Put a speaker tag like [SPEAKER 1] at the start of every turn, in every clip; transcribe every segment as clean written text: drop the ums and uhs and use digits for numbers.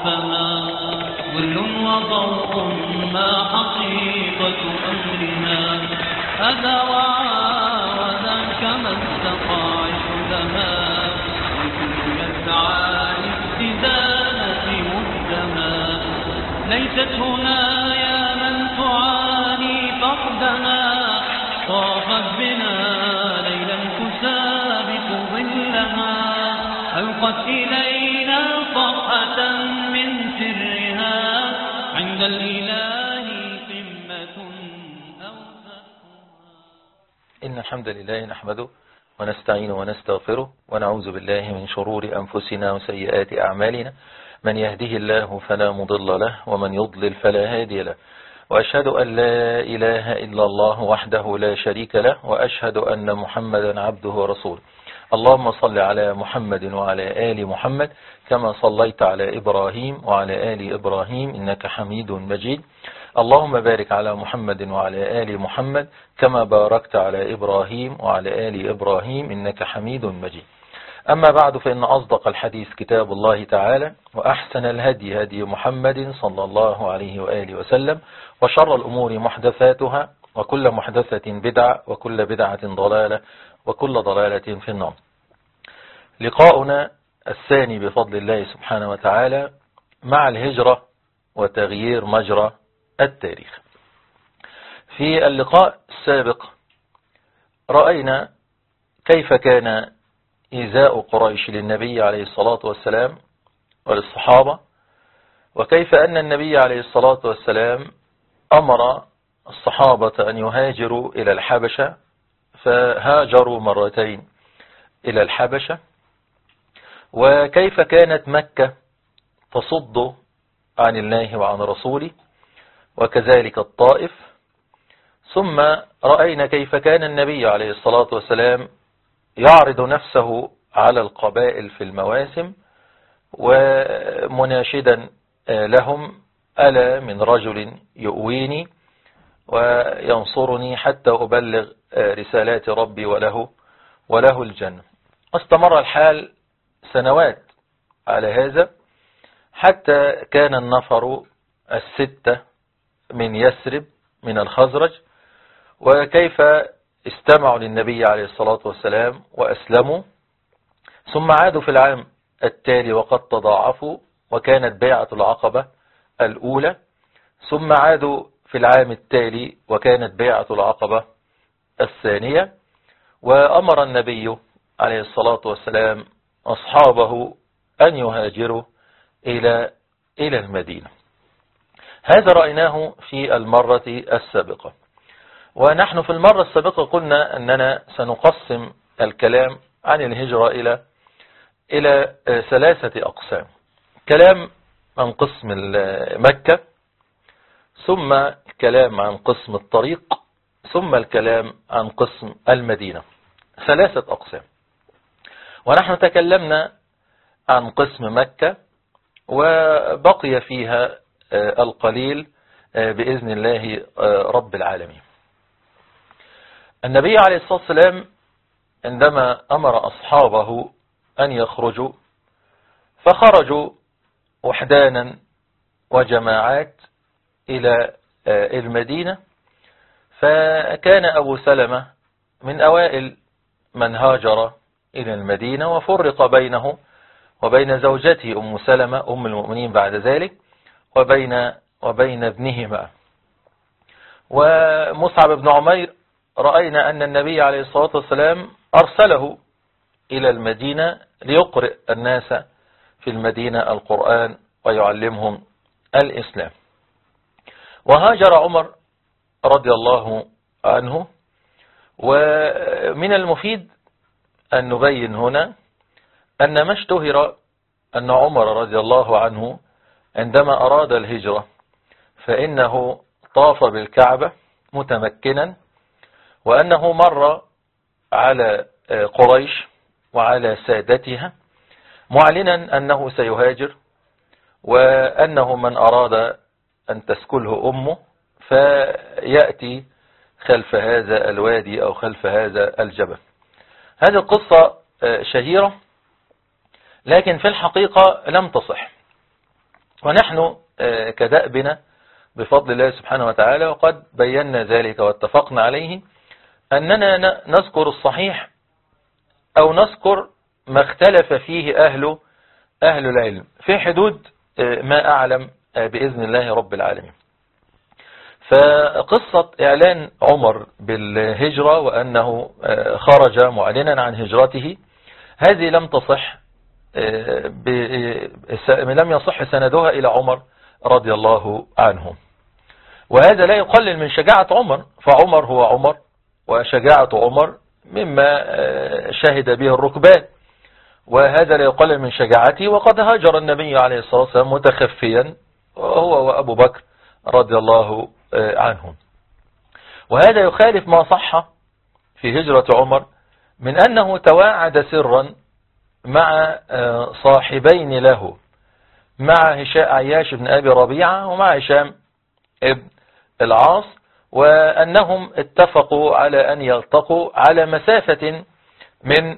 [SPEAKER 1] عرفها ظل وضوء ما حقيقة أمرها هذا وذاك ما استطاع حدها والكل يسعى لاستدامة مدها ليست هنا يا من تعاني فقدها طافت بنا ليلا تسابق ظلها ألقت إلينا صفحة من سرها عند الإله قمة أوسطها.
[SPEAKER 2] إن الحمد لله نحمده ونستعين ونستغفره ونعوذ بالله من شرور أنفسنا وسيئات أعمالنا من يهده الله فلا مضل له ومن يضلل فلا هادي له وأشهد أن لا إله إلا الله وحده لا شريك له وأشهد أن محمدا عبده ورسوله. اللهم صل على محمد وعلى آل محمد كما صليت على إبراهيم وعلى آل إبراهيم إنك حميد مجيد. اللهم بارك على محمد وعلى آل محمد كما باركت على إبراهيم وعلى آل إبراهيم إنك حميد مجيد. أما بعد فإن أصدق الحديث كتاب الله تعالى وأحسن الهدي هدي محمد صلى الله عليه وآله وسلم وشر الأمور محدثاتها وكل محدثة بدعة وكل بدعة ضلالة وكل ضلالة في النار. لقاؤنا الثاني بفضل الله سبحانه وتعالى مع الهجرة وتغيير مجرى التاريخ. في اللقاء السابق رأينا كيف كان إيذاء قريش للنبي عليه الصلاة والسلام وللصحابة وكيف أن النبي عليه الصلاة والسلام أمر الصحابة أن يهاجروا إلى الحبشة فهاجروا مرتين إلى الحبشة وكيف كانت مكة تصد عن الله وعن رسوله وكذلك الطائف. ثم رأينا كيف كان النبي عليه الصلاة والسلام يعرض نفسه على القبائل في المواسم ومناشدا لهم ألا من رجل يؤويني وينصرني حتى أبلغ رسالات ربي وله الجنة. واستمر الحال سنوات على هذا حتى كان النفر الستة من يثرب من الخزرج وكيف استمعوا للنبي عليه الصلاة والسلام وأسلموا ثم عادوا في العام التالي وقد تضاعفوا وكانت بيعة العقبة الأولى ثم عادوا في العام التالي وكانت بيعة العقبة الثانية وأمر النبي عليه الصلاة والسلام أصحابه أن يهاجروا إلى المدينة. هذا رأيناه في المرة السابقة. ونحن في المرة السابقة قلنا أننا سنقسم الكلام عن الهجرة إلى ثلاثة أقسام. كلام عن قسم مكة ثم كلام عن قسم الطريق ثم الكلام عن قسم المدينة. ثلاثة أقسام. ونحن تكلمنا عن قسم مكة وبقي فيها القليل بإذن الله رب العالمين. النبي عليه الصلاة والسلام عندما أمر أصحابه أن يخرجوا فخرجوا وحدانا وجماعات إلى المدينة. فكان أبو سلمة من أوائل من هاجر إلى المدينة وفرق بينه وبين زوجته أم سلمة أم المؤمنين بعد ذلك وبين ابنهما. ومصعب بن عمير رأينا أن النبي عليه الصلاة والسلام أرسله إلى المدينة ليقرئ الناس في المدينة القرآن ويعلمهم الإسلام. وهاجر عمر رضي الله عنه. ومن المفيد أن نبين هنا أن ما اشتهر أن عمر رضي الله عنه عندما أراد الهجرة فإنه طاف بالكعبة متمكنا وأنه مر على قريش وعلى سادتها معلنا أنه سيهاجر وأنه من أراد أن تسكله أمه فيأتي خلف هذا الوادي أو خلف هذا الجبل. هذه القصة شهيرة لكن في الحقيقة لم تصح. ونحن كدأبنا بفضل الله سبحانه وتعالى، وقد بينا ذلك واتفقنا عليه، أننا نذكر الصحيح أو نذكر ما اختلف فيه أهل العلم في حدود ما أعلم بإذن الله رب العالمين. فقصة إعلان عمر بالهجرة وأنه خرج معلنا عن هجرته، هذه لم تصح، لم يصح سندها إلى عمر رضي الله عنه، وهذا لا يقلل من شجاعة عمر، فعمر هو عمر، وشجاعة عمر مما شهد به الركبان، وهذا لا يقلل من شجاعته. وقد هاجر النبي عليه الصلاة والسلام متخفيا هو وأبو بكر رضي الله عنهم، وهذا يخالف ما صح في هجرة عمر من أنه تواعد سرا مع صاحبين له، مع عياش بن أبي ربيعة ومع هشام ابن العاص، وأنهم اتفقوا على أن يلتقوا على مسافة من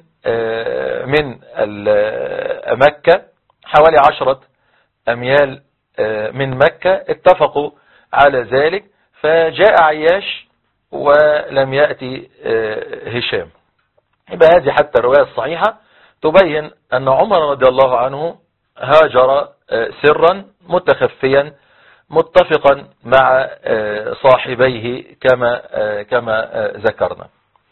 [SPEAKER 2] مكة، حوالي 10 أميال من مكة، اتفقوا على ذلك. فجاء عياش ولم يأتي هشام. يبقى هذه حتى الرواية الصحيحة تبين أن عمر رضي الله عنه هاجر سرا متخفيا متفقا مع صاحبيه كما ذكرنا.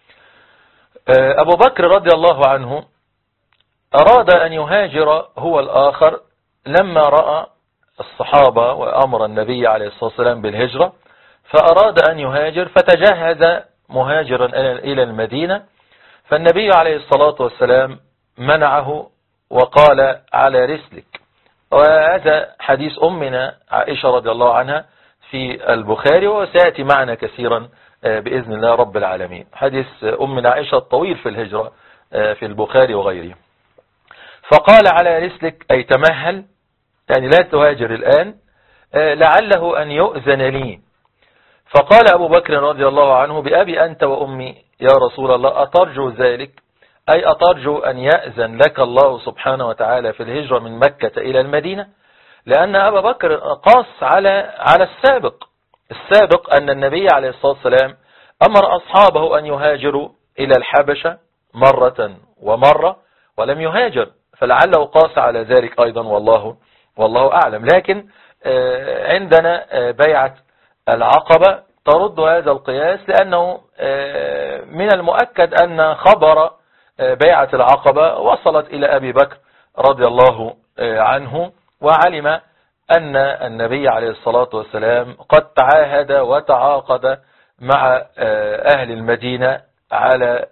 [SPEAKER 2] أبو بكر رضي الله عنه أراد أن يهاجر هو الآخر لما رأى الصحابة وأمر النبي عليه الصلاة والسلام بالهجرة، فأراد أن يهاجر فتجهز مهاجرا إلى المدينة، فالنبي عليه الصلاة والسلام منعه وقال على رسلك. وهذا حديث أمنا عائشة رضي الله عنها في البخاري، وسيأتي معنا كثيرا بإذن الله رب العالمين. حديث أمنا عائشة الطويل في الهجرة في البخاري وغيره. فقال على رسلك أي تمهل، يعني لا تهاجر الآن، لعله أن يؤذن لي. فقال أبو بكر رضي الله عنه بأبي أنت وأمي يا رسول الله أترجو ذلك، أي أترجو أن يأذن لك الله سبحانه وتعالى في الهجرة من مكة إلى المدينة؟ لأن أبا بكر قاس على السابق أن النبي عليه الصلاة والسلام أمر أصحابه أن يهاجروا إلى الحبشة مرة ومرة ولم يهاجر، فلعله قاس على ذلك أيضا، والله أعلم. لكن عندنا بيعة العقبة ترد هذا القياس، لأنه من المؤكد أن خبر بيعة العقبة وصلت إلى أبي بكر رضي الله عنه، وعلم أن النبي عليه الصلاة والسلام قد تعاهد وتعاقد مع أهل المدينة على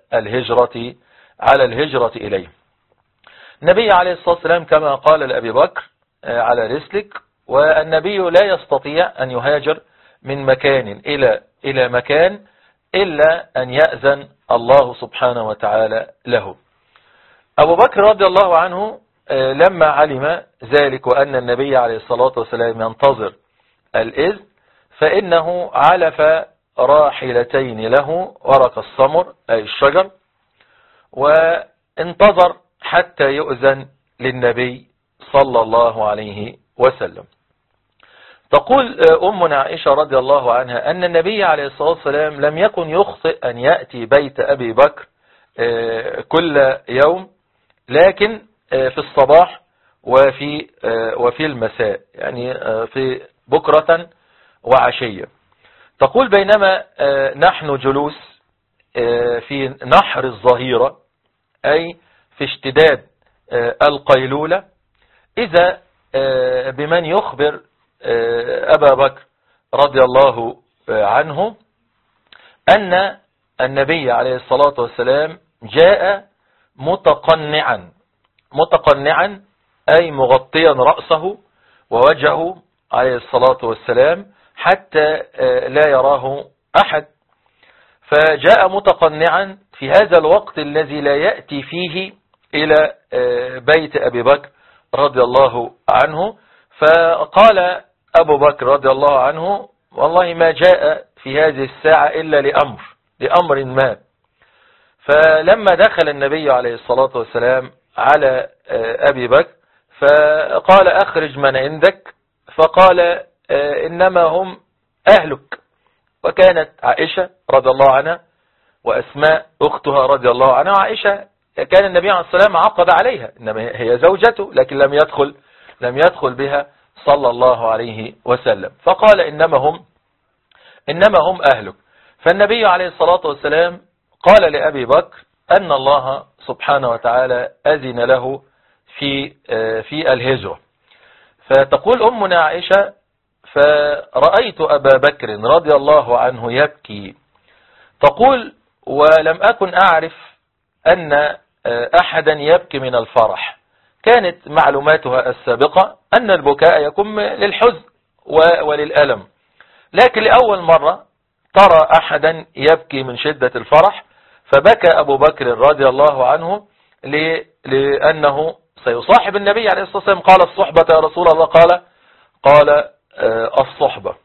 [SPEAKER 2] الهجرة إليه. النبي عليه الصلاة والسلام كما قال لأبي بكر على رسلك، والنبي لا يستطيع أن يهاجر من مكان إلى مكان إلا أن يأذن الله سبحانه وتعالى له. أبو بكر رضي الله عنه لما علم ذلك وأن النبي عليه الصلاة والسلام ينتظر الإذن، فإنه علف راحلتين له ورق السمر أي الشجر، وانتظر حتى يؤذن للنبي صلى الله عليه وسلم. تقول أمنا عائشة رضي الله عنها أن النبي عليه الصلاة والسلام لم يكن يخطئ أن يأتي بيت أبي بكر كل يوم، لكن في الصباح وفي المساء، يعني في بكرة وعشية. تقول بينما نحن جلوس في نحر الظهيرة، أي في اشتداد القيلولة، إذا بمن يخبر أبا بكر رضي الله عنه أن النبي عليه الصلاة والسلام جاء متقنعا أي مغطيا رأسه ووجهه عليه الصلاة والسلام حتى لا يراه أحد. فجاء متقنعا في هذا الوقت الذي لا يأتي فيه إلى بيت أبي بكر رضي الله عنه. فقال أبو بكر رضي الله عنه والله ما جاء في هذه الساعة إلا لأمر ما. فلما دخل النبي عليه الصلاة والسلام على أبي بكر فقال أخرج من عندك فقال إنما هم أهلك. وكانت عائشة رضي الله عنها وأسماء أختها رضي الله عنها، وعائشة كان النبي عليه الصلاة والسلام عقد عليها، إنما هي زوجته، لكن لم يدخل بها صلى الله عليه وسلم. فقال إنما هم أهلك. فالنبي عليه الصلاة والسلام قال لأبي بكر أن الله سبحانه وتعالى أذن له في الهجرة. فتقول أمنا عائشة: فرأيت أبا بكر رضي الله عنه يبكي. تقول: ولم أكن أعرف أن أحدا يبكي من الفرح. كانت معلوماتها السابقة أن البكاء يكون للحزن وللألم، لكن لأول مرة ترى أحدا يبكي من شدة الفرح. فبكى أبو بكر رضي الله عنه لأنه سيصاحب النبي عليه الصلاة والسلام. قال: الصحبة يا رسول الله؟ قال الصحبة.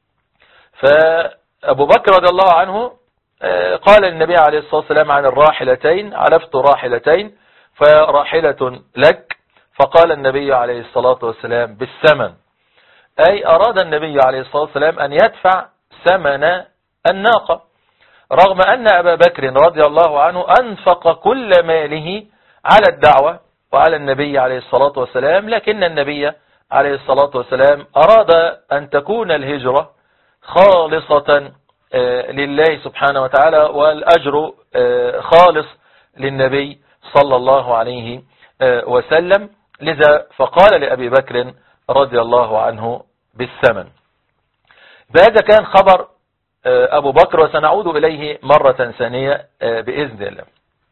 [SPEAKER 2] فأبو بكر رضي الله عنه قال للنبي عليه الصلاة والسلام عن الراحلتين: علفت راحلتين فراحلة لك. فقال النبي عليه الصلاة والسلام: بالثمن، أي أراد النبي عليه الصلاة والسلام أن يدفع ثمن الناقة، رغم أن أبا بكر رضي الله عنه أنفق كل ماله على الدعوة وعلى النبي عليه الصلاة والسلام، لكن النبي عليه الصلاة والسلام أراد أن تكون الهجرة خالصة لله سبحانه وتعالى، والأجر خالص للنبي صلى الله عليه وسلم. لذا فقال لأبي بكر رضي الله عنه: بالثمن. فهذا كان خبر أبو بكر، وسنعود إليه مرة ثانية بإذن الله.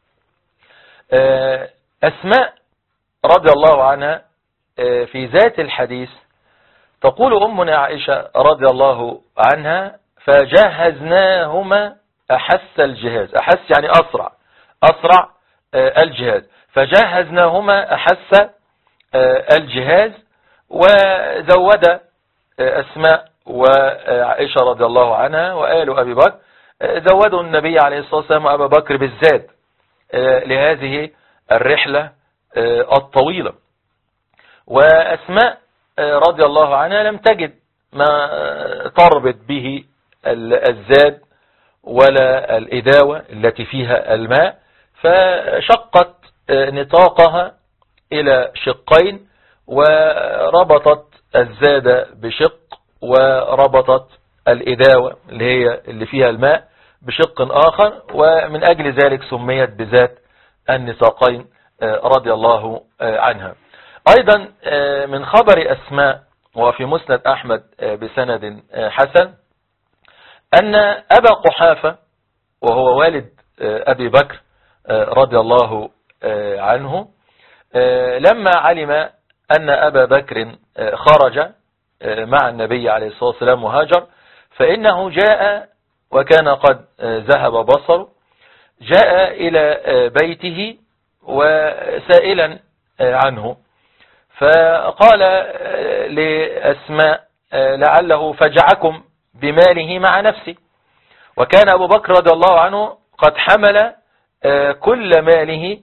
[SPEAKER 2] أسماء رضي الله عنها في ذات الحديث تقول أمنا عائشة رضي الله عنها: فجهزناهما أحس الجهاز. أحس يعني أسرع الجهاز. فجهزناهما أحس الجهاز. وزود أسماء وعائشة رضي الله عنها وآل أبي بكر، زودوا النبي عليه الصلاة والسلام وأبا بكر بالزاد لهذه الرحلة الطويلة. وأسماء رضي الله عنها لم تجد ما تربط به الزاد ولا الإداوة التي فيها الماء، فشقت نطاقها إلى شقين، وربطت الزاد بشق، وربطت الإداوة اللي فيها الماء بشق آخر، ومن أجل ذلك سميت بذات النطاقين رضي الله عنها. أيضا من خبر أسماء وفي مسند أحمد بسند حسن أن أبا قحافة وهو والد أبي بكر رضي الله عنه لما علم أن أبا بكر خرج مع النبي عليه الصلاة والسلام وهاجر، فإنه جاء وكان قد ذهب بصره، جاء إلى بيته وسائلا عنه، فقال لأسماء: لعله فجعكم بماله مع نفسه. وكان أبو بكر رضي الله عنه قد حمل كل ماله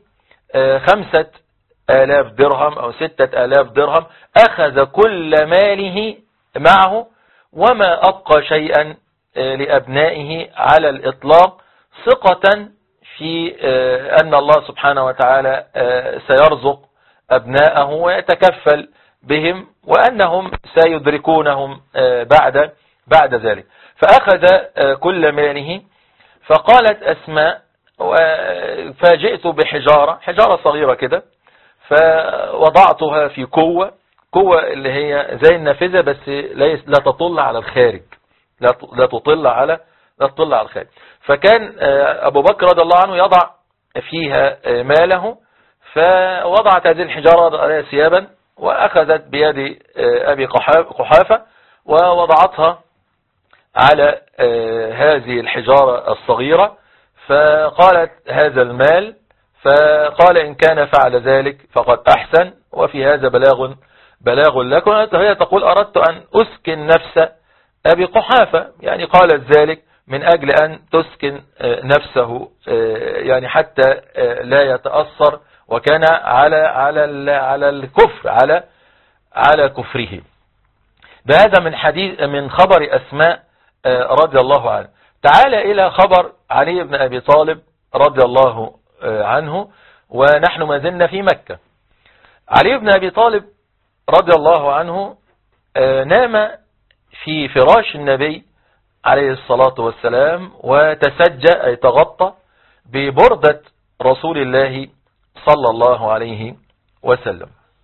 [SPEAKER 2] 5,000 درهم أو 6,000 درهم، أخذ كل ماله معه وما أبقى شيئا لأبنائه على الإطلاق، ثقة في أن الله سبحانه وتعالى سيرزق أبناءه ويتكفل بهم، وأنهم سيدركونهم بعد ذلك. فأخذ كل ماله. فقالت أسماء: فجئت بحجارة صغيرة كده، فوضعتها في كوة اللي هي زي النافذة، بس لا تطل على الخارج، لا تطل على الخارج. فكان أبو بكر رضي الله عنه يضع فيها ماله، فوضعت هذه الحجارة عليها ثيابا، وأخذت بيد أبي قحافة ووضعتها على هذه الحجارة الصغيرة، فقالت: هذا المال. فقال: إن كان فعل ذلك فقد أحسن، وفي هذا بلاغ لكم. هي تقول: أردت أن أسكن نفس أبي قحافة، يعني قالت ذلك من أجل أن تسكن نفسه، يعني حتى لا يتأثر، وكان على الكفر، على كفره. بهذا من خبر أسماء رضي الله عنه. تعال إلى خبر علي بن أبي طالب رضي الله عنه، ونحن ما زلنا في مكة. علي بن أبي طالب رضي الله عنه نام في فراش النبي عليه الصلاة والسلام، وتسجى أي تغطى ببردة رسول الله صلى الله عليه وسلم.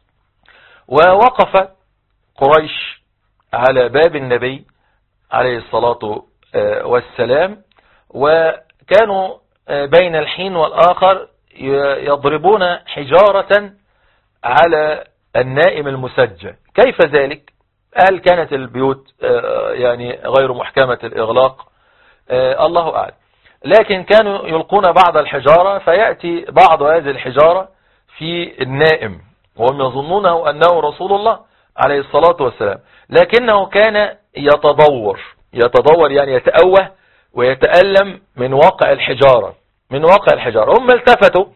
[SPEAKER 2] ووقف قريش على باب النبي عليه الصلاة والسلام، وكانوا بين الحين والآخر يضربون حجارة على النائم المسجى. كيف ذلك؟ هل كانت البيوت يعني غير محكمة الإغلاق؟ الله أعلم. لكن كانوا يلقون بعض الحجارة، فيأتي بعض هذه الحجارة في النائم، وهم يظنونه أنه رسول الله عليه الصلاة والسلام، لكنه كان يتضور يعني يتأوه ويتألم من واقع الحجارة. هم التفتوا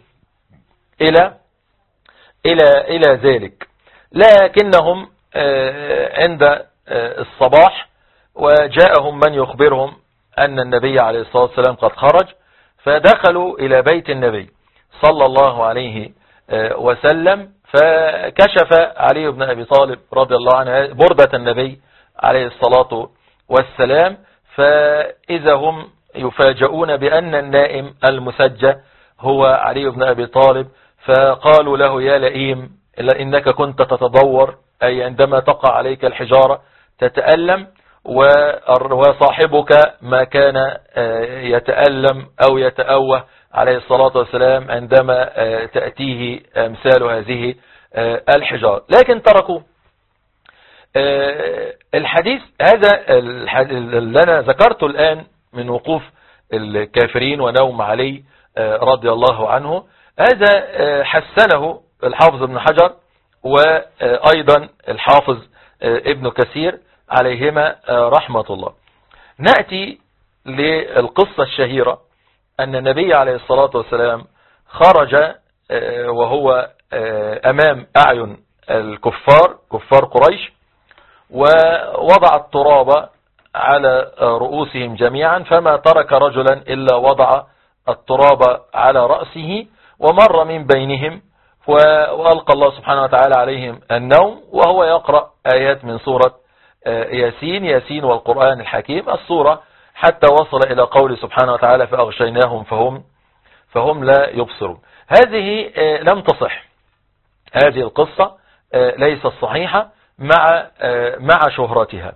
[SPEAKER 2] إلى ذلك، لكنهم عند الصباح وجاءهم من يخبرهم أن النبي عليه الصلاة والسلام قد خرج، فدخلوا إلى بيت النبي صلى الله عليه وسلم، فكشف علي بن أبي طالب رضي الله عنه بردة النبي عليه الصلاة والسلام، فإذا هم يفاجؤون بأن النائم المسجى هو علي بن أبي طالب، فقالوا له: يا لئيم، إنك كنت تتضور، أي عندما تقع عليك الحجارة تتألم، وصاحبك ما كان يتألم أو يتأوه عليه الصلاة والسلام عندما تأتيه أمثال هذه الحجارة. لكن تركوه. الحديث هذا اللي أنا ذكرته الآن من وقوف الكافرين ونوم علي رضي الله عنه، هذا حسنه الحافظ ابن حجر وأيضا الحافظ ابن كثير عليهما رحمة الله. نأتي للقصة الشهيرة أن النبي عليه الصلاة والسلام خرج وهو أمام أعين كفار قريش، ووضع التراب على رؤوسهم جميعا، فما ترك رجلا إلا وضع التراب على رأسه ومر من بينهم، وألقى الله سبحانه وتعالى عليهم النوم وهو يقرأ آيات من سورة ياسين والقرآن الحكيم السورة، حتى وصل إلى قول سبحانه وتعالى: فأغشيناهم فهم لا يبصرون. هذه لم تصح، هذه القصة ليست صحيحة مع شهرتها.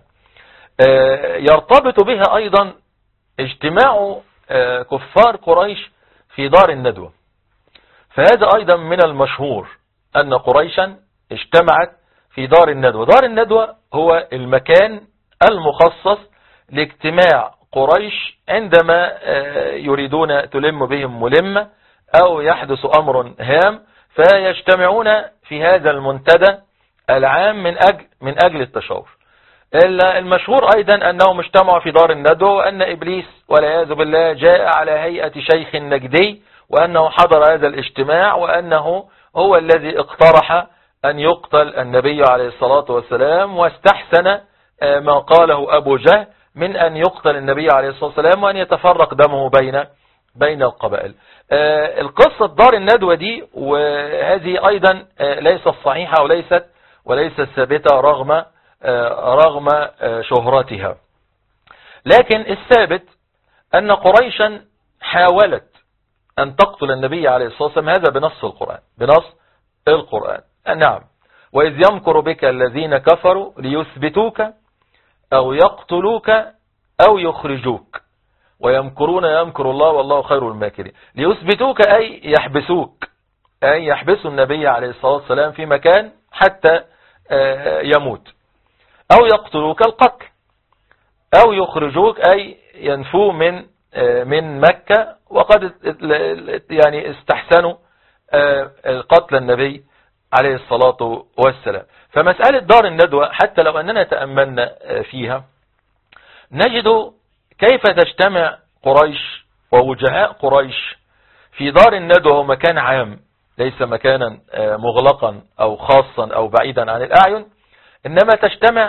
[SPEAKER 2] يرتبط بها أيضا اجتماع كفار قريش في دار الندوة، فهذا أيضا من المشهور أن قريشا اجتمعت في دار الندوة. دار الندوة هو المكان المخصص لاجتماع قريش عندما يريدون تلم بهم ملمة أو يحدث أمر هام، فيجتمعون في هذا المنتدى العام من أجل التشاور. المشهور أيضا أنهم اجتمعوا في دار الندوة، وأن إبليس والعياذ بالله جاء على هيئة شيخ نجدي، وأنه حضر هذا الاجتماع، وأنه هو الذي اقترح أن يقتل النبي عليه الصلاة والسلام، واستحسن ما قاله أبو جهل من أن يقتل النبي عليه الصلاة والسلام وأن يتفرق دمه بين القبائل. القصة دار الندوة دي، وهذه أيضا ليست صحيحة وليست ثابتة رغم شهرتها. لكن الثابت أن قريشا حاولت أن تقتل النبي عليه الصلاة والسلام، هذا بنص القرآن. نعم: وإذ يمكر بك الذين كفروا ليثبتوك أو يقتلوك أو يخرجوك ويمكرون يمكر الله والله خير الماكرين. ليثبتوك أي يحبسوك، أي يحبسوا النبي عليه الصلاة والسلام في مكان حتى يموت، أو يقتلوك القتل، أو يخرجوك أي ينفوا من مكة، وقد يعني استحسنوا قتل النبي عليه الصلاة والسلام. فمسألة دار الندوة حتى لو أننا تأملنا فيها نجد كيف تجتمع قريش ووجهاء قريش في دار الندوة، هو مكان عام ليس مكانا مغلقا أو خاصا أو بعيدا عن الأعين، إنما تجتمع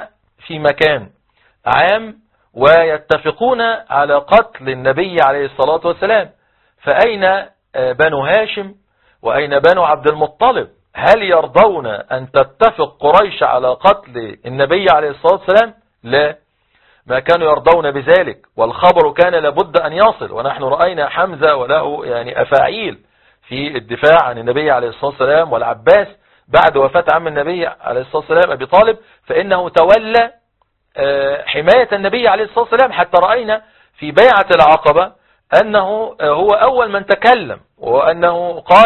[SPEAKER 2] في مكان عام ويتفقون على قتل النبي عليه الصلاة والسلام، فأين بنو هاشم وأين بنو عبد المطلب؟ هل يرضون أن تتفق قريش على قتل النبي عليه الصلاة والسلام؟ لا، ما كانوا يرضون بذلك، والخبر كان لابد أن يصل. ونحن رأينا حمزة وله يعني أفاعيل في الدفاع عن النبي عليه الصلاة والسلام، والعباس بعد وفاة عم النبي عليه الصلاة والسلام أبي طالب فإنه تولى حماية النبي عليه الصلاة والسلام، حتى رأينا في بيعة العقبة أنه هو أول من تكلم، وأنه قال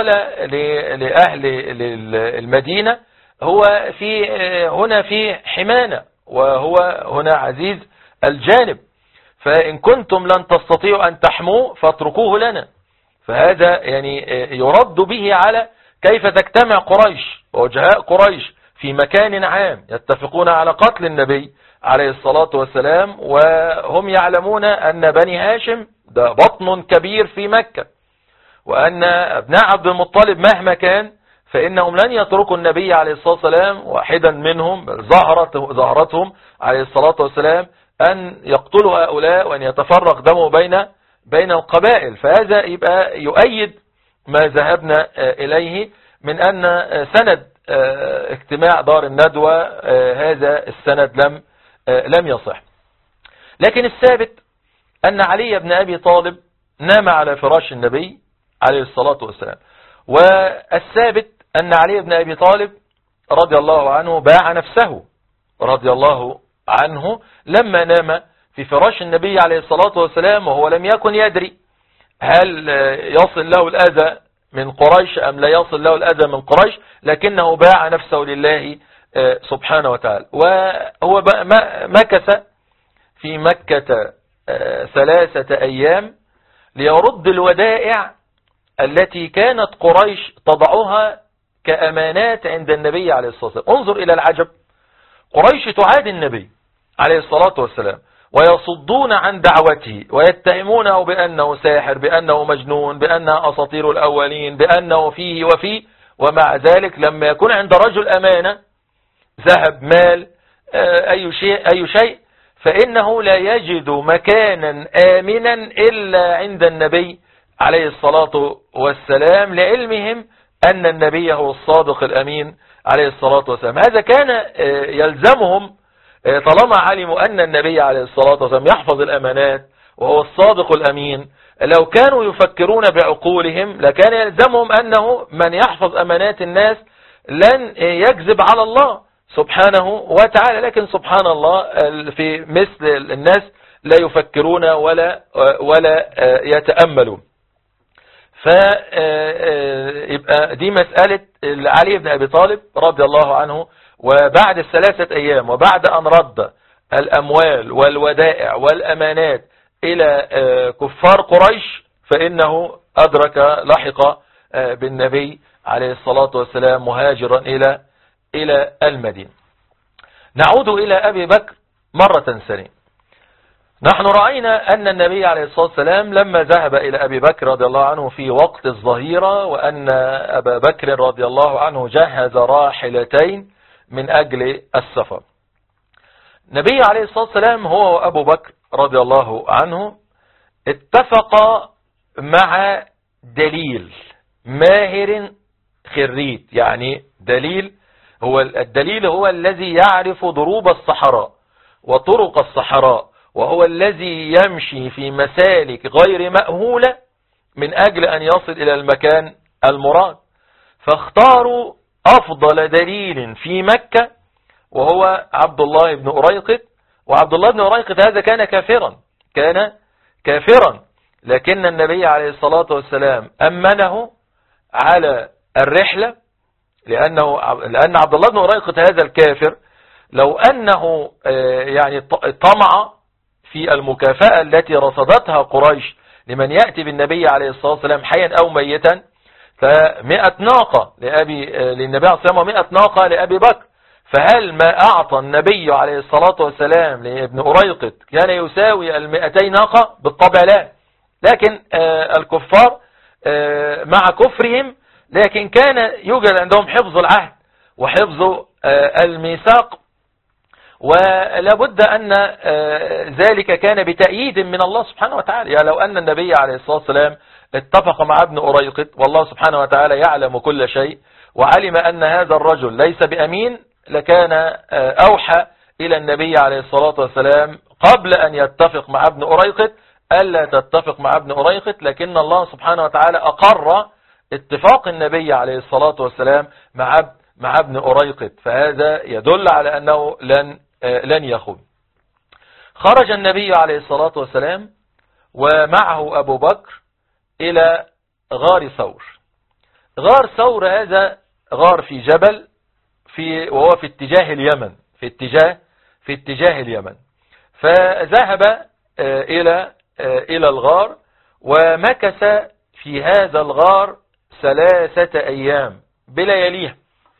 [SPEAKER 2] لأهل المدينة هو هنا في حمانا، وهو هنا عزيز الجانب، فإن كنتم لن تستطيعوا أن تحموه فاتركوه لنا. فهذا يعني يرد به على كيف تجتمع قريش ووجهاء قريش في مكان عام يتفقون على قتل النبي عليه الصلاة والسلام، وهم يعلمون أن بني هاشم ده بطن كبير في مكة، وأن ابناء عبد المطلب مهما كان فإنهم لن يتركوا النبي عليه الصلاة والسلام، واحدا منهم ظهرتهم عليه الصلاة والسلام أن يقتلوا هؤلاء وأن يتفرق دمه بين القبائل. فهذا يبقى يؤيد ما ذهبنا إليه من أن سند اجتماع دار الندوة هذا السند لم يصح. لكن الثابت أن علي بن أبي طالب نام على فراش النبي عليه الصلاة والسلام، والثابت أن علي بن أبي طالب رضي الله عنه باع نفسه رضي الله عنه لما نام في فراش النبي عليه الصلاة والسلام، وهو لم يكن يدري هل يصل له الأذى من قريش أم لا يصل له الأذى من قريش، لكنه باع نفسه لله سبحانه وتعالى. وهو مكث في مكة 3 أيام ليرد الودائع التي كانت قريش تضعها كأمانات عند النبي عليه الصلاة والسلام. انظر إلى العجب، قريش تعادي النبي عليه الصلاة والسلام ويصدون عن دعوته ويتهمونه بأنه ساحر، بأنه مجنون، بأنه أساطير الأولين، بأنه فيه وفيه، ومع ذلك لما يكون عند رجل أمانة ذهب مال أي شيء فإنه لا يجد مكانا آمنا إلا عند النبي عليه الصلاة والسلام، لعلمهم أن النبي هو الصادق الأمين عليه الصلاة والسلام. هذا كان يلزمهم طالما علموا أن النبي عليه الصلاة والسلام يحفظ الأمانات وهو الصادق الأمين. لو كانوا يفكرون بعقولهم لكان يلزمهم أنه من يحفظ أمانات الناس لن يكذب على الله سبحانه وتعالى، لكن سبحان الله في مثل الناس لا يفكرون ولا يتأملون. فيبقى دي مسألة علي بن أبي طالب رضي الله عنه، وبعد 3 أيام وبعد أن رد الأموال والودائع والأمانات إلى كفار قريش فإنه لحق بالنبي عليه الصلاة والسلام مهاجرا إلى المدينة. نعود إلى أبي بكر مرة ثانية. نحن رأينا أن النبي عليه الصلاة والسلام لما ذهب إلى أبي بكر رضي الله عنه في وقت الظهيرة، وأن أبا بكر رضي الله عنه جهز راحلتين من أجل السفر. النبي عليه الصلاة والسلام هو وأبو بكر رضي الله عنه اتفق مع دليل ماهر خريت، يعني الدليل هو الذي يعرف ضروب الصحراء وطرق الصحراء، وهو الذي يمشي في مسالك غير مأهولة من أجل أن يصل إلى المكان المراد. فاختاروا أفضل دليل في مكة وهو عبد الله بن أريقط. وعبد الله بن أريقط هذا كان كافرا، لكن النبي عليه الصلاة والسلام أمنه على الرحلة، لأن عبد الله بن أريقط هذا الكافر لو أنه يعني طمع في المكافأة التي رصدتها قريش لمن يأتي بالنبي عليه الصلاة والسلام حيا أو ميتا، ف100 ناقة للنبي عليه الصلاة والسلام و100 ناقة لأبي بكر. فهل ما أعطى النبي عليه الصلاة والسلام لابن أريقط كان يساوي 200 ناقة؟ بالطبع لا، لكن الكفار مع كفرهم لكن كان يوجد عندهم حفظ العهد وحفظ الميثاق، ولابد أن ذلك كان بتأييد من الله سبحانه وتعالى. يعني لو أن النبي عليه الصلاة والسلام اتفق مع ابن أريقط، والله سبحانه وتعالى يعلم كل شيء، وعلم أن هذا الرجل ليس بأمين، لكان أوحى إلى النبي عليه الصلاة والسلام قبل أن يتفق مع ابن أريقط ألا تتفق مع ابن أريقط، لكن الله سبحانه وتعالى أقر اتفاق النبي عليه الصلاة والسلام مع ابن أريقط، فهذا يدل على أنه لن يخون. خرج النبي عليه الصلاة والسلام ومعه أبو بكر إلى غار ثور. غار ثور هذا غار في جبل وهو في اتجاه اليمن، في اتجاه اليمن. فذهب إلى الغار ومكث في هذا الغار 3 أيام بلياليها.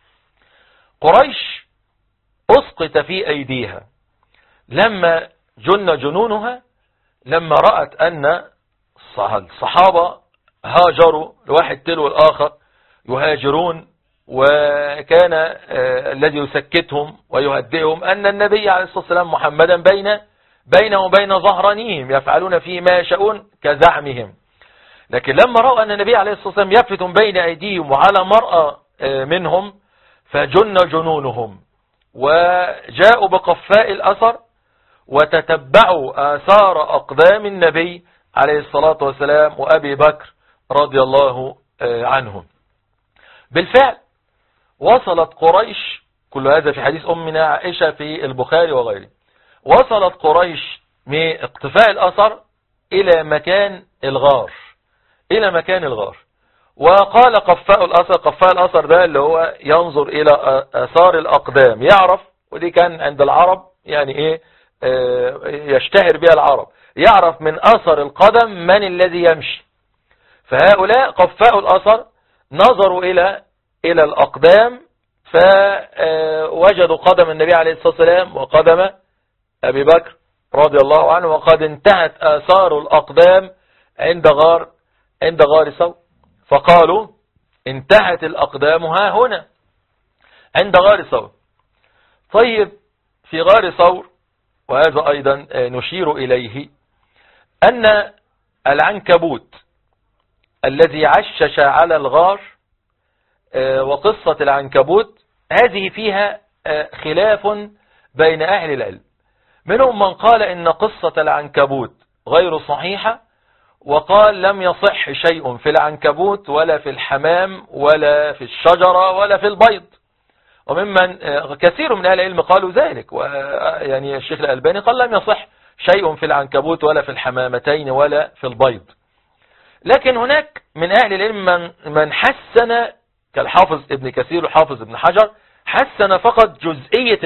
[SPEAKER 2] قريش أسقط في أيديها لما جن جنونها، لما رأت أن الصحابة هاجروا لواحد تلو الآخر يهاجرون، وكان الذي يسكتهم ويهدئهم أن النبي عليه الصلاة والسلام محمدا بينه وبين ظهرانيهم يفعلون فيه ما يشاءون كزعمهم. لكن لما رأوا أن النبي عليه الصلاة والسلام يفلت بين أيديهم وعلى مرأى منهم فجن جنونهم، وجاءوا بقفاء الأثر وتتبعوا آثار أقدام النبي عليه الصلاة والسلام وأبي بكر رضي الله عنهم. بالفعل وصلت قريش، كل هذا في حديث أمنا عائشة في البخاري وغيره، وصلت قريش من اقتفاء الأثر إلى مكان الغار، وقال قفاء الأثر ده اللي هو ينظر إلى آثار الأقدام، يعرف، ودي كان عند العرب يعني إيه يشتهر بها العرب، يعرف من أثر القدم من الذي يمشي. فهؤلاء قفاء الأثر نظروا إلى الأقدام فوجدوا قدم النبي عليه الصلاة والسلام وقدم أبي بكر رضي الله عنه، وقد انتهت آثار الأقدام عند غار ثور، فقالوا انتهت الأقدام ها هنا عند غار ثور. طيب في غار ثور، وهذا أيضا نشير إليه، أن العنكبوت الذي عشش على الغار، وقصة العنكبوت هذه فيها خلاف بين أهل العلم. منهم من قال إن قصة العنكبوت غير صحيحة، وقال لم يصح شيء في العنكبوت ولا في الحمام ولا في الشجرة ولا في البيض، وممن كثير من أهل العلم قالوا ذلك، يعني الشيخ الألباني قال لم يصح شيء في العنكبوت ولا في الحمامتين ولا في البيض. لكن هناك من أهل العلم من حسن، كالحافظ ابن كثير وحافظ ابن حجر، حسن فقط جزئية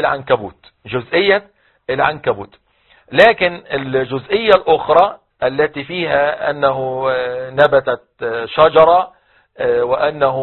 [SPEAKER 2] العنكبوت، لكن الجزئية الأخرى التي فيها أنه نبتت شجرة، وأنه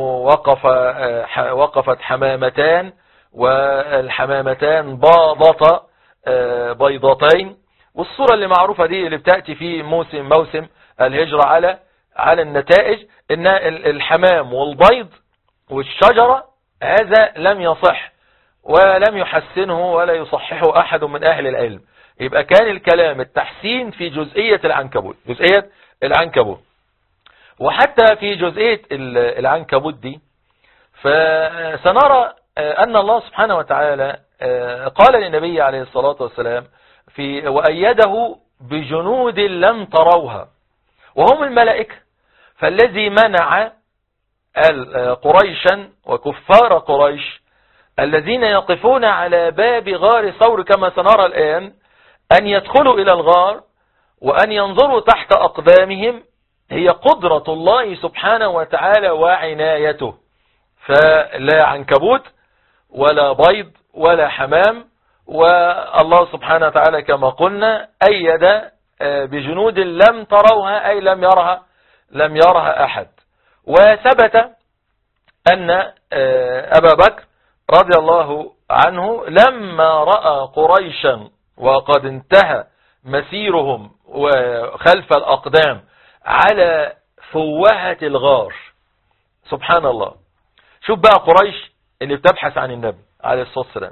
[SPEAKER 2] وقفت حمامتان، والحمامتان باضتا بيضتين، والصورة اللي معروفة دي اللي بتأتي في موسم الهجرة على النتائج، إن الحمام والبيض والشجرة هذا لم يصح ولم يحسنه ولا يصححه أحد من أهل العلم. يبقى كان الكلام التحسين في جزئية العنكبوت. وحتى في جزئية العنكبوت دي فسنرى أن الله سبحانه وتعالى قال للنبي عليه الصلاة والسلام وأيده بجنود لم تروها وهم الملائكة. فالذي منع قريشا وكفار قريش الذين يقفون على باب غار ثور كما سنرى الآن أن يدخلوا إلى الغار وأن ينظروا تحت أقدامهم هي قدرة الله سبحانه وتعالى وعنايته. فلا عنكبوت ولا بيض ولا حمام، والله سبحانه وتعالى كما قلنا أيد بجنود لم تروها، أي لم يرها أحد. وثبت أن أبا بكر رضي الله عنه لما رأى قريشا وقد انتهى مسيرهم وخلف الأقدام على فوهة الغار، سبحان الله، شوف بقى قريش اللي بتبحث عن النبي عليه الصلاة والسلام،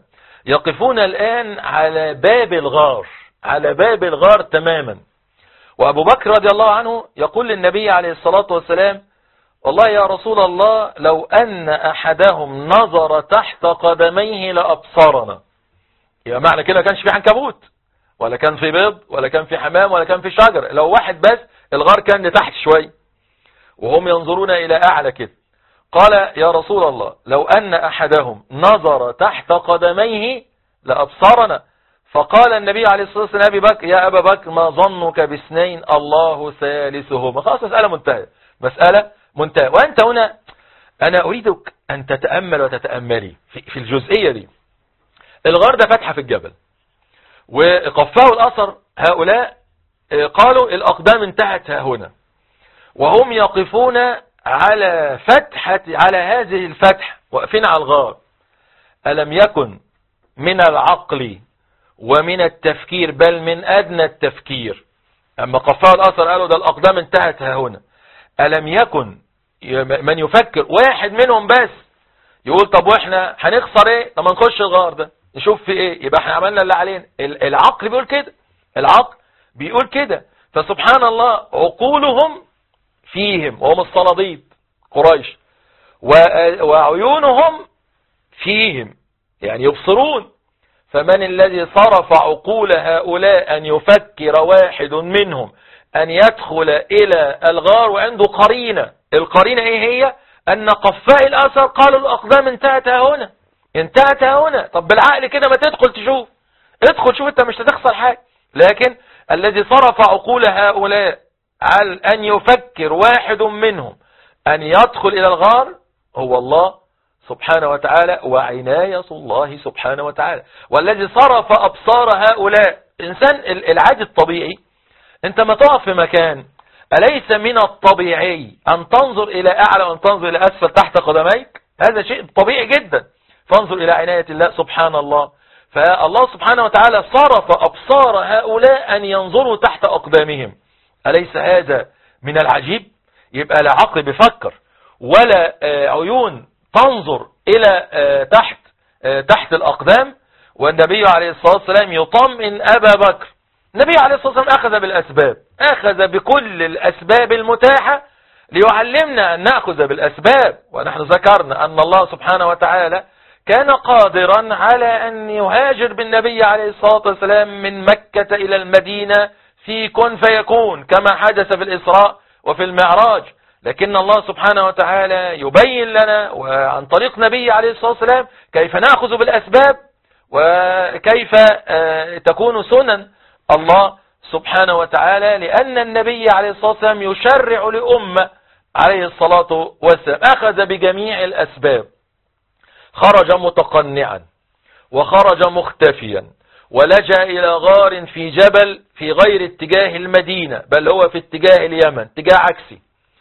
[SPEAKER 2] يقفون الآن على باب الغار، على باب الغار تماما. وأبو بكر رضي الله عنه يقول للنبي عليه الصلاة والسلام: والله يا رسول الله لو أن أحدهم نظر تحت قدميه لأبصرنا. يبقى معنى كده كانش في عنكبوت ولا كان في بيض ولا كان في حمام ولا كان في شجر، لو واحد بس الغار كان لتحت شوي وهم ينظرون إلى أعلى كده. قال: يا رسول الله لو أن أحدهم نظر تحت قدميه لأبصرنا. فقال النبي عليه الصلاة والسلام: يا أبا بكر ما ظنك باثنين الله ثالثهما. خلاص مسألة منتهية، مسألة منتهية. وأنت هنا أنا أريدك أن تتأمل وتتأملي في الجزئية دي. الغار ده فتحة في الجبل، وقفاه الأثر هؤلاء قالوا الأقدام انتهت ها هنا، وهم يقفون على على هذه الفتحة، واقفين على الغار. ألم يكن من العقل ومن التفكير، بل من أدنى التفكير، أما قفاه الأثر قالوا ده الأقدام انتهت ها هنا، ألم يكن من يفكر واحد منهم بس يقول طب واحنا هنخسر ايه؟ طب ما نخش الغار ده نشوف في ايه، يبقى احنا عملنا اللي علينا. العقل بيقول كده، العقل بيقول كده. فسبحان الله عقولهم فيهم وهم الصناديد قريش، وعيونهم فيهم يعني يبصرون. فمن الذي صرف عقول هؤلاء أن يفكر واحد منهم أن يدخل إلى الغار وعنده قرينة؟ القرينة ايه هي؟ أن قفاء الأثر قالوا الأقدام انتهت هنا، انتهت هنا. طب بالعقل كده ما تدخل تشوف، ادخل شوف، انت مش هتخسر حاجة. لكن الذي صرف عقول هؤلاء على أن يفكر واحد منهم أن يدخل إلى الغار هو الله سبحانه وتعالى وعناية الله سبحانه وتعالى. والذي صرف أبصار هؤلاء، إنسان العادي الطبيعي انت ما تقف في مكان، أليس من الطبيعي أن تنظر إلى أعلى وأن تنظر إلى أسفل تحت قدميك؟ هذا شيء طبيعي جدا. فانظر إلى عناية الله سبحان الله. فالله سبحانه وتعالى صرف أبصار هؤلاء أن ينظروا تحت أقدامهم. أليس هذا من العجيب؟ يبقى لا عقل بيفكر ولا عيون تنظر إلى تحت الأقدام. والنبي عليه الصلاة والسلام يطمئن أبا بكر. النبي عليه الصلاة والسلام أخذ بالأسباب، أخذ بكل الأسباب المتاحة ليعلمنا أن نأخذ بالأسباب. ونحن ذكرنا أن الله سبحانه وتعالى كان قادرا على أن يهاجر بالنبي عليه الصلاة والسلام من مكة إلى المدينة في كن فيكون كما حدث في الإسراء وفي المعراج. لكن الله سبحانه وتعالى يبين لنا وعن طريق نبي عليه الصلاة والسلام كيف نأخذ بالأسباب وكيف تكون سنن الله سبحانه وتعالى. لأن النبي عليه الصلاة والسلام يشرع لأمة عليه الصلاة والسلام، أخذ بجميع الأسباب، خرج متقنعا وخرج مختفيا ولجأ إلى غار في جبل في غير اتجاه المدينة، بل هو في اتجاه اليمن، اتجاه عكسي،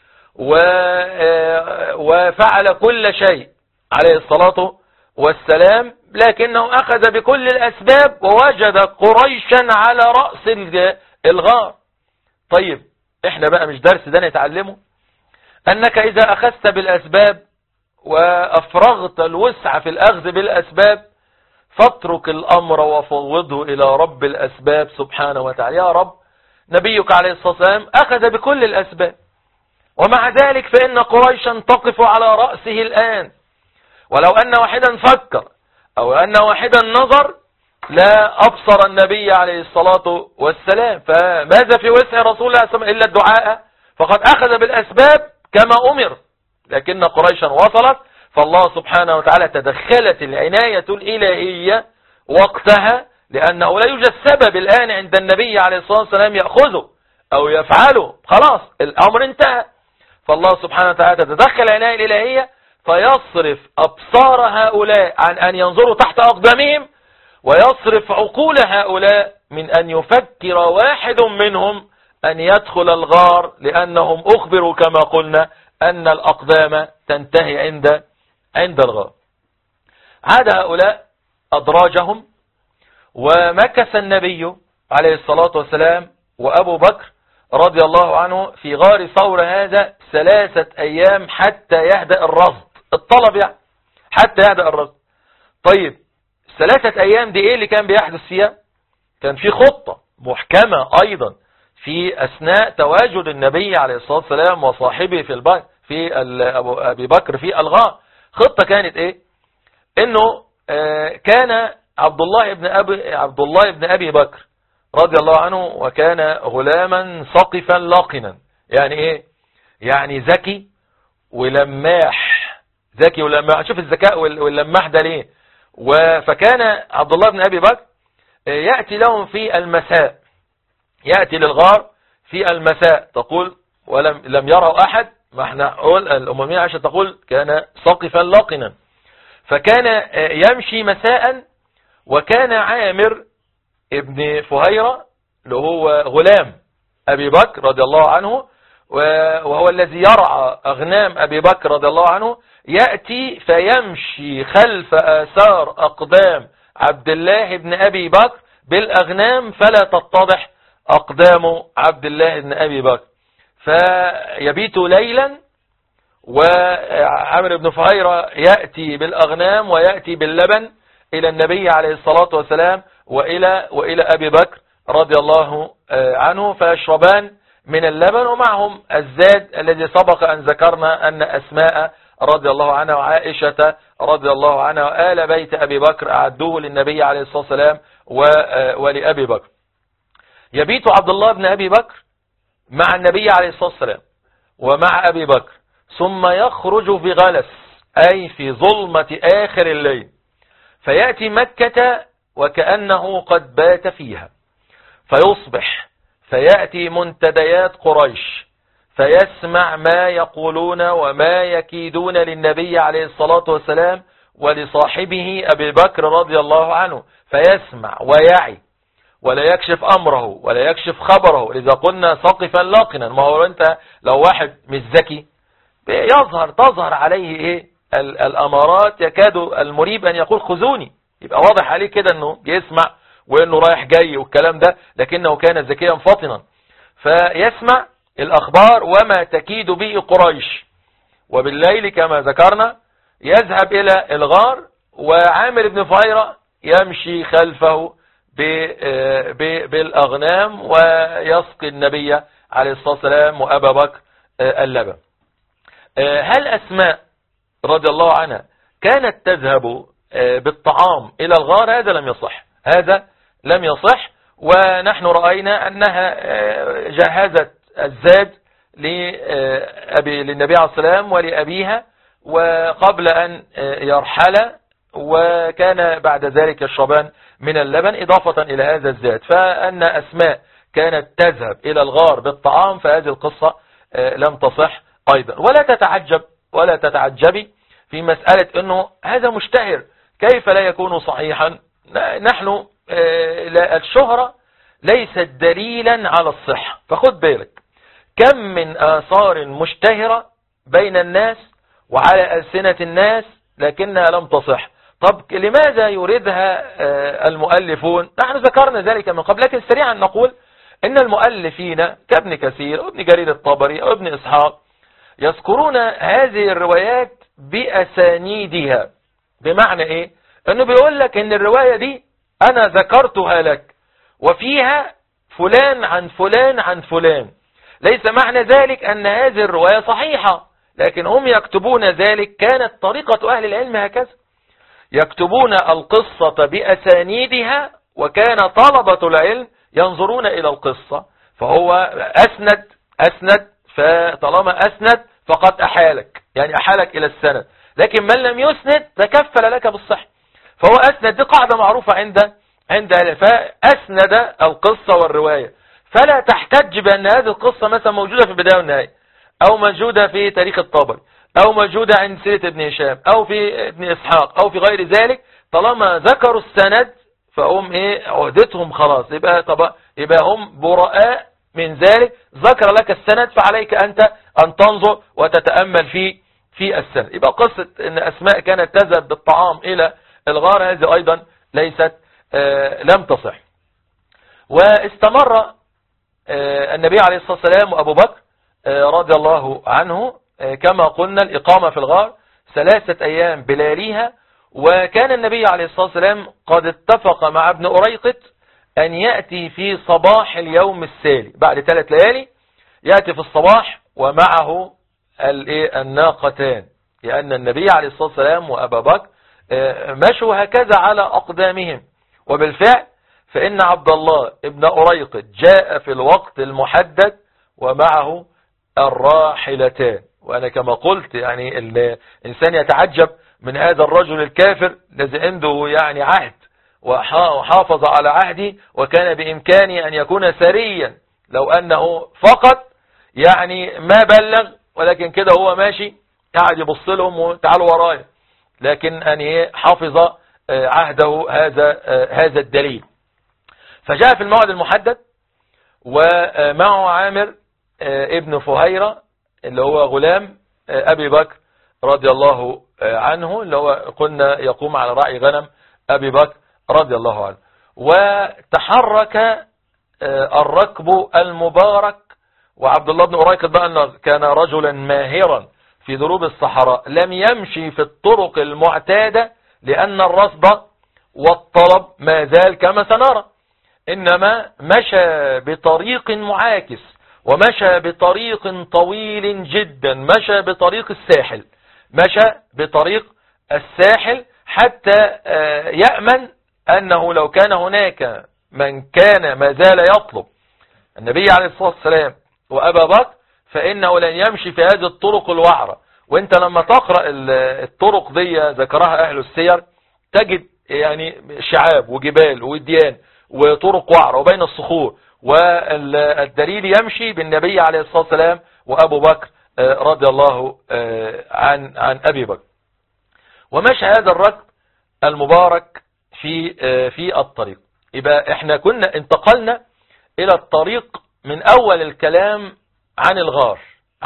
[SPEAKER 2] وفعل كل شيء عليه الصلاة والسلام. لكنه أخذ بكل الأسباب ووجد قريشا على رأس الغار. طيب احنا بقى مش درس ده نتعلمه؟ أنك إذا أخذت بالأسباب وأفرغت الوسع في الأخذ بالأسباب فاترك الأمر وفوضه إلى رب الأسباب سبحانه وتعالى. يا رب، نبيك عليه الصلاة والسلام أخذ بكل الأسباب، ومع ذلك فإن قريشا تقف على رأسه الآن. ولو أن واحدا فكر أو أن واحدا نظر لا أبصر النبي عليه الصلاة والسلام. فماذا في وسع رسول الله صلى الله عليه وسلم إلا الدعاء؟ فقد أخذ بالأسباب كما أمر، لكن قريشا وصلت، فالله سبحانه وتعالى تدخلت العناية الإلهية وقتها، لأنه لا يوجد سبب الآن عند النبي عليه الصلاة والسلام يأخذه أو يفعله، خلاص الأمر انتهى. فالله سبحانه وتعالى تتدخل العناية الإلهية فيصرف أبصار هؤلاء عن أن ينظروا تحت أقدامهم، ويصرف عقول هؤلاء من أن يفكر واحد منهم أن يدخل الغار، لأنهم أخبروا كما قلنا أن الأقدام تنتهي عند الغار. عاد هؤلاء أدراجهم، ومكث النبي عليه الصلاة والسلام وأبو بكر رضي الله عنه في غار ثور هذا 3 أيام حتى يهدأ الرصد، الطلب يعني حتى يهدأ الرصد. طيب الثلاثة أيام دي إيه اللي كان بيحدث فيها؟ كان في خطة محكمة أيضا في أثناء تواجد النبي عليه الصلاة والسلام وصاحبه في أبي بكر في الغار. خطة كانت إيه؟ إنه كان عبد الله بن أبي بكر رضي الله عنه، وكان غلاما سقفا لاقنا. يعني إيه؟ يعني ذكي ولماح. ذكي ولماح، شوف الذكاء واللماح ده ليه. فكان عبد الله بن أبي بكر يأتي لهم في المساء، يأتي للغار في المساء، تقول ولم يروا أحد. ما احنا قول الأممية عائشة تقول كان سقفا لاقنا. فكان يمشي مساء، وكان عامر ابن فهيرة اللي هو غلام أبي بكر رضي الله عنه، وهو الذي يرعى أغنام أبي بكر رضي الله عنه، يأتي فيمشي خلف آثار أقدام عبد الله بن أبي بكر بالأغنام، فلا تتضح أقدام عبد الله بن أبي بكر. فيبيت ليلا، وعامر بن فهيرة يأتي بالأغنام ويأتي باللبن إلى النبي عليه الصلاة والسلام وإلى أبي بكر رضي الله عنه، فيشربان من اللبن، ومعهم الزاد الذي سبق أن ذكرنا أن أسماء رضي الله عنها وعائشة رضي الله عنها وآل بيت أبي بكر أعدوه للنبي عليه الصلاة والسلام ولأبي بكر. يبيت عبد الله بن أبي بكر مع النبي عليه الصلاة والسلام ومع أبي بكر، ثم يخرج في غلس، أي في ظلمة آخر الليل، فيأتي مكة وكأنه قد بات فيها، فيصبح فيأتي منتديات قريش، فيسمع ما يقولون وما يكيدون للنبي عليه الصلاة والسلام ولصاحبه أبي بكر رضي الله عنه، فيسمع ويعي ولا يكشف أمره ولا يكشف خبره. لذا قلنا سقفا لاقنا. ما هو أنت لو واحد مش ذكي تظهر عليه إيه الأمارات، يكاد المريب أن يقول خذوني، يبقى واضح عليه كده أنه بيسمع وأنه رايح جاي والكلام ده، لكنه كان ذكيا فطنا، فيسمع الأخبار وما تكيد به قريش. وبالليل كما ذكرنا يذهب إلى الغار، وعامر بن فهيرة يمشي خلفه بالأغنام ويسقي النبي عليه الصلاة والسلام وأبا بكر اللبن. هل أسماء رضي الله عنها كانت تذهب بالطعام إلى الغار؟ هذا لم يصح. ونحن رأينا أنها جهزت الزاد للنبي عليه الصلاة والسلام ولأبيها وقبل أن يرحل، وكان بعد ذلك يشربان من اللبن إضافة إلى هذا الزاد. فأن أسماء كانت تذهب إلى الغار بالطعام، فهذه القصة لم تصح أيضا. ولا تتعجبي في مسألة أنه هذا مشتهر، كيف لا يكون صحيحا؟ نحن الشهرة ليست دليلا على الصحة، فخد بالك كم من آثار مشتهرة بين الناس وعلى ألسنة الناس لكنها لم تصح. طب لماذا يريدها المؤلفون؟ نحن ذكرنا ذلك من قبل، لكن سريعا نقول إن المؤلفين كابن كثير وابن جرير الطبري وابن إسحاق يذكرون هذه الروايات بأسانيدها. بمعنى إيه؟ أنه بيقول لك إن الرواية دي أنا ذكرتها لك وفيها فلان عن فلان عن فلان، ليس معنى ذلك أن هذه الرواية صحيحة، لكن هم يكتبون ذلك. كانت طريقة أهل العلم هكذا، يكتبون القصة بأسانيدها، وكان طلبة العلم ينظرون إلى القصة، فهو أسند فطالما أسند فقد أحالك، يعني أحالك إلى السند. لكن من لم يسند تكفل لك بالصحة، فهو أسند. دي قاعدة معروفة عند فأسند القصة والرواية، فلا تحتج بأن هذه القصة مثلا موجودة في البداية والنهاية، أو موجودة في تاريخ الطبري، أو موجودة عند سيرة ابن هشام، أو في ابن إسحاق، أو في غير ذلك. طالما ذكروا السند فهم عهدتهم خلاص، يبقى هم براء من ذلك. ذكر لك السند فعليك أنت أن تنظر وتتأمل في السند. يبقى قصة أن أسماء كانت تذهب بالطعام إلى الغار هذه أيضا ليست لم تصح. واستمر النبي عليه الصلاة والسلام وأبو بكر رضي الله عنه كما قلنا الإقامة في الغار 3 أيام بلياليها، وكان النبي عليه الصلاة والسلام قد اتفق مع ابن أريقط أن يأتي في صباح اليوم السالي بعد 3 ليالي، يأتي في الصباح ومعه الناقتان، لأن النبي عليه الصلاة والسلام وأبا بكر مشوا هكذا على أقدامهم. وبالفعل فإن عبد الله ابن أريقط جاء في الوقت المحدد ومعه الراحلتان. وأنا كما قلت يعني الإنسان يتعجب من هذا الرجل الكافر الذي عنده يعني عهد وحافظ على عهده، وكان بإمكانه أن يكون سريا لو أنه فقط يعني ما بلغ، ولكن كده هو ماشي قاعد يبص لهم وتعالوا ورايا، لكن أن حافظ عهده هذا الدليل. فجاء في الموعد المحدد ومعه عامر ابن فهيرة اللي هو غلام أبي بكر رضي الله عنه، اللي هو قلنا يقوم على رعي غنم أبي بكر رضي الله عنه. وتحرك الركب المبارك، وعبد الله بن أريقط بقى كان رجلا ماهرا في دروب الصحراء، لم يمشي في الطرق المعتادة لأن الرصد والطلب ما زال كما سنرى، إنما مشى بطريق معاكس، ومشى بطريق طويل جدا، مشى بطريق الساحل، مشى بطريق الساحل حتى يأمن أنه لو كان هناك من كان ما زال يطلب النبي عليه الصلاة والسلام وأبا بكر فإنه لن يمشي في هذه الطرق الوعرة. وانت لما تقرأ الطرق دي ذكرها أهل السير تجد يعني شعاب وجبال وديان وطرق وعرة وبين الصخور، والدليل يمشي بالنبي عليه الصلاة والسلام وأبو بكر رضي الله عن أبي بكر. ومشى هذا الركب المبارك في الطريق. يبقى احنا كنا انتقلنا إلى الطريق من أول الكلام عن الغار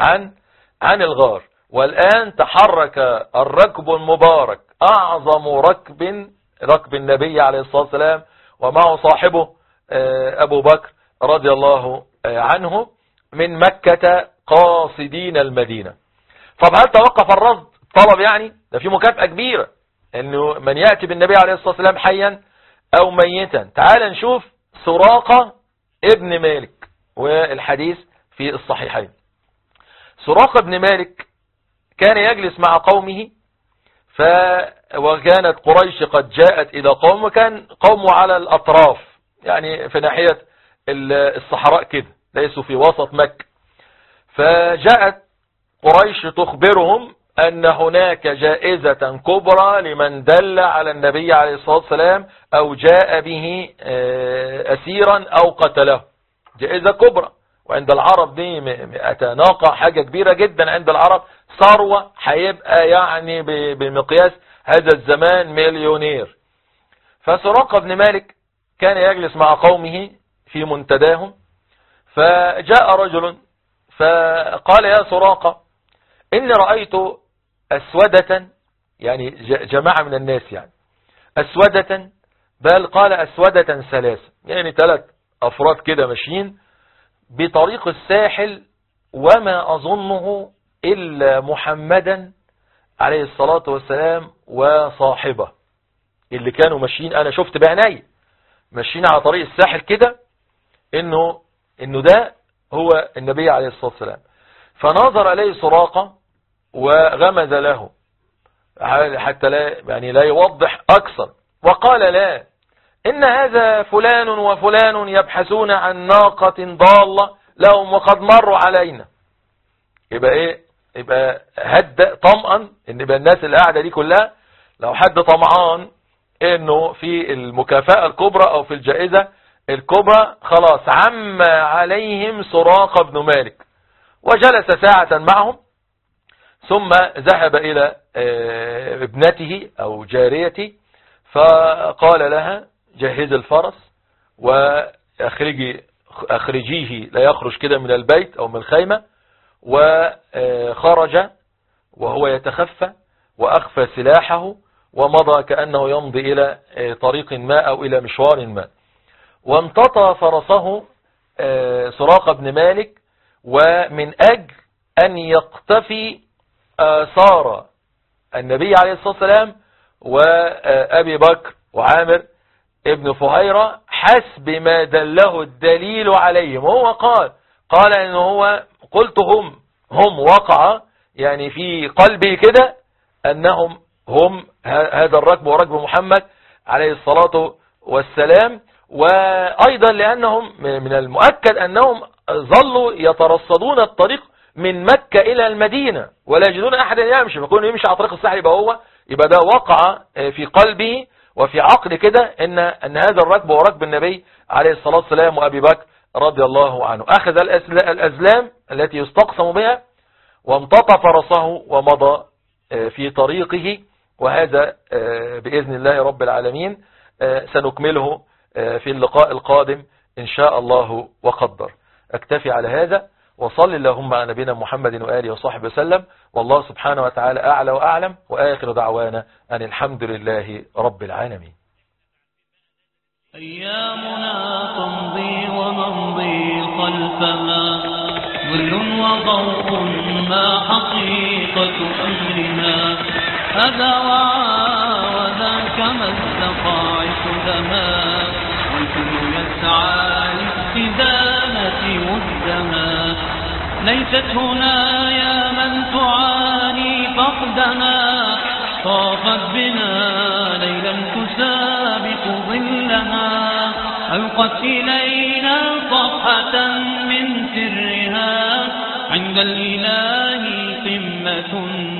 [SPEAKER 2] عن الغار، والآن تحرك الركب المبارك أعظم ركب النبي عليه الصلاة والسلام ومعه صاحبه أبو بكر رضي الله عنه من مكة قاصدين المدينة. طب هل توقف الرصد طلب؟ يعني ده في مكافأة كبيرة انه من يأتي بالنبي عليه الصلاة والسلام حيا او ميتا. تعال نشوف سراقة ابن مالك، والحديث في الصحيحين. سراقة ابن مالك كان يجلس مع قومه، وكانت قريش قد جاءت إلى قوم، وكان قومه على الأطراف يعني في ناحية الصحراء كده، ليسوا في وسط مكة. فجاءت قريش تخبرهم أن هناك جائزة كبرى لمن دل على النبي عليه الصلاة والسلام أو جاء به أسيرا أو قتله. جائزة كبرى، وعند العرب دي 100 ناقة حاجة كبيرة جدا عند العرب، ثروة هيبقى يعني بمقياس هذا الزمان مليونير. فسراقة بن مالك كان يجلس مع قومه في منتداهم، فجاء رجل فقال يا سراقة إني رأيت أسودة، يعني جماعة من الناس يعني أسودة، بل قال أسودة 3، يعني 3 أفراد كده ماشيين بطريق الساحل، وما أظنه إلا محمدا عليه الصلاة والسلام وصاحبه اللي كانوا ماشيين. أنا شفت بعيني ماشيين على طريق الساحل كده إنه ده هو النبي عليه الصلاة والسلام. فنظر إليه سراقة وغمز له حتى لا يوضح أكثر، وقال لا، إن هذا فلان وفلان يبحثون عن ناقة ضالة لهم وقد مروا علينا. يبقى إيه؟ يبقى هدأ طمئن إن يبقى الناس اللي قاعدة دي كلها لو حد طمعان إنه في المكافأة الكبرى أو في الجائزة الكبرى خلاص عم عليهم سراقة بن مالك. وجلس ساعة معهم، ثم ذهب إلى ابنته أو جاريته فقال لها جهز الفرس وأخرجيه لا يخرج كده من البيت أو من الخيمة. وخرج وهو يتخفى وأخفى سلاحه ومضى كأنه يمضي إلى طريق ما أو إلى مشوار ما. وامتطى فرسه سراقة بن مالك، ومن أجل أن يقتفي آثار النبي عليه الصلاة والسلام وأبي بكر وعامر ابن فهيرة حسب ما دله الدليل عليهم. وهو قال إنه هو قلت هم وقع يعني في قلبي كده أنهم هم هذا الركب وركب محمد عليه الصلاة والسلام. وأيضا لأنهم من المؤكد أنهم ظلوا يترصدون الطريق من مكة إلى المدينة ولا يجدون أحدا يمشي، فكون يمشي على طريق الساحل يبقى ده وقع في قلبه وفي عقل كده أن هذا الركب وركب النبي عليه الصلاة والسلام وأبي بكر رضي الله عنه. أخذ الأزلام التي يستقسم بها وامتطى فرسه ومضى في طريقه، وهذا بإذن الله رب العالمين سنكمله في اللقاء القادم إن شاء الله وقدر. أكتفي على هذا، وصل اللهم على نبينا محمد وآله وصحبه وسلم، والله سبحانه وتعالى أعلى وأعلم، وآخر دعوانا أن الحمد لله رب العالمين.
[SPEAKER 1] أيامنا تمضي ونمضي خلفها، ظل وضوء ما حقيقة أمرنا، هذا وذاك ما استطاع سدها، والكل يسعى لاستدامة مدها. ليست هنا يا من تعاني فقدها، طافت بنا ليلا تسابق ظلها، ألقت إلينا صفحة من سرها، عند الإله قمة